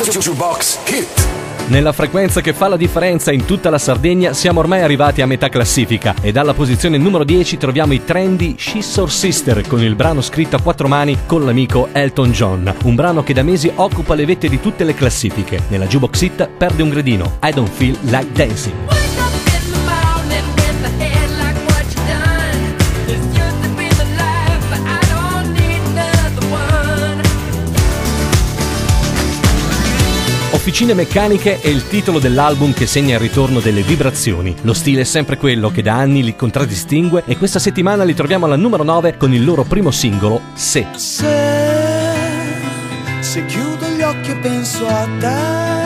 Jukebox Hit. Nella frequenza che fa la differenza in tutta la Sardegna siamo ormai arrivati a metà classifica e dalla posizione numero 10 troviamo i trendy Scissor Sister con il brano scritto a quattro mani con l'amico Elton John, un brano che da mesi occupa le vette di tutte le classifiche. Nella Jukebox Hit perde un gradino, I Don't Feel Like Dancing. Officine meccaniche è il titolo dell'album che segna il ritorno delle vibrazioni. Lo stile è sempre quello che da anni li contraddistingue e questa settimana li troviamo alla numero 9 con il loro primo singolo, Se. Se chiudo gli occhi e penso a te,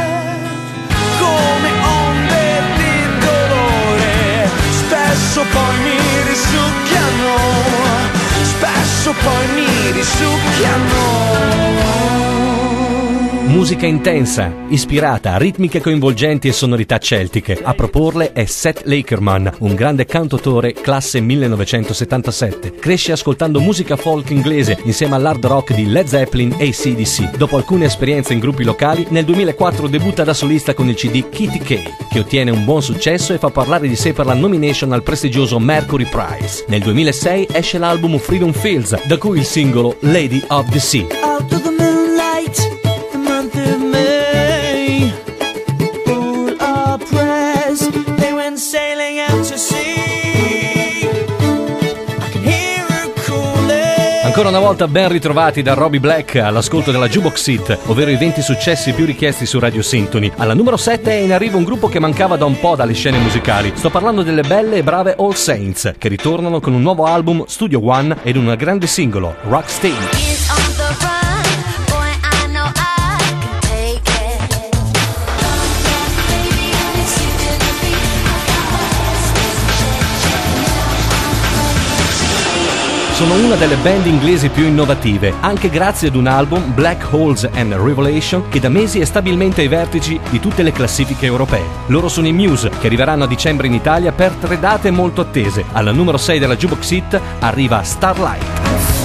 come onde di dolore, spesso poi mi risucchiano, spesso poi mi risucchiano. Musica intensa, ispirata a ritmiche coinvolgenti e sonorità celtiche. A proporle è Seth Lakerman, un grande cantautore classe 1977. Cresce ascoltando musica folk inglese insieme all'hard rock di Led Zeppelin e AC/DC. Dopo alcune esperienze in gruppi locali, nel 2004 debutta da solista con il CD Kitty K, che ottiene un buon successo e fa parlare di sé per la nomination al prestigioso Mercury Prize. Nel 2006 esce l'album Freedom Fields, da cui il singolo Lady of the Sea. Out of the moonlight, the month of May, all oppressed, they went sailing out to sea. I can hear her calling. Ancora una volta ben ritrovati da Robbie Black all'ascolto della Jukebox Hit, ovvero i 20 successi più richiesti su Radio Symphony. Alla numero 7 è in arrivo un gruppo che mancava da un po' dalle scene musicali. Sto parlando delle belle e brave All Saints, che ritornano con un nuovo album, Studio One, ed un grande singolo, Rocksteady. Sono una delle band inglesi più innovative, anche grazie ad un album, Black Holes and Revelation, che da mesi è stabilmente ai vertici di tutte le classifiche europee. Loro sono i Muse, che arriveranno a dicembre in Italia per 3 date molto attese. Alla numero 6 della Jukebox Hit arriva Starlight.